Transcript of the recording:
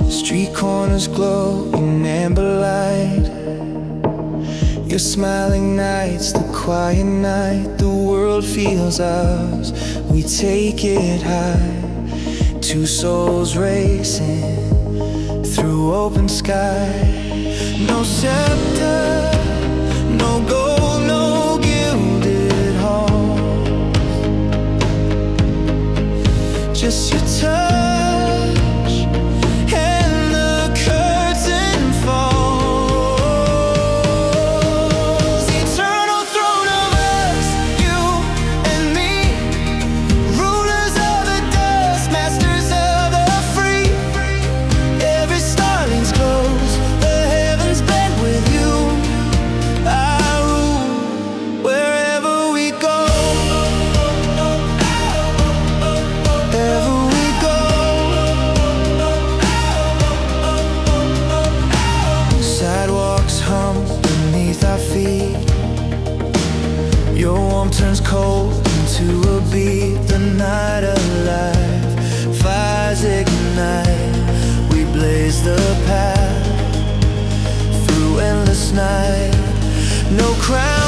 Street corners glow in amber light. Your smiling nights, the quiet night, the world feels ours. We take it high, two souls racing through open sky. No scepter, no gold, no gilded halls. Just your touch and the curtain falls. The eternal throne of us, you and me, rulers of the dust, masters of the free. Every starling's close, the heavens bend with you. I rule wherever we go. Wherever we go. Sidewalks hum beneath our feet. Your warmth turns cold into a beat. The night alive, fires ignite. We blaze the path through endless night. No crown